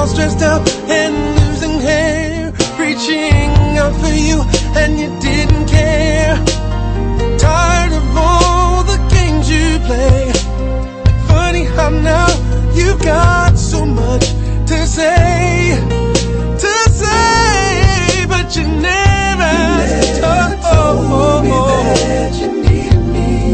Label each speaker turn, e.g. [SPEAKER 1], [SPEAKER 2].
[SPEAKER 1] all stressed out and losing hair, reaching out for you, and you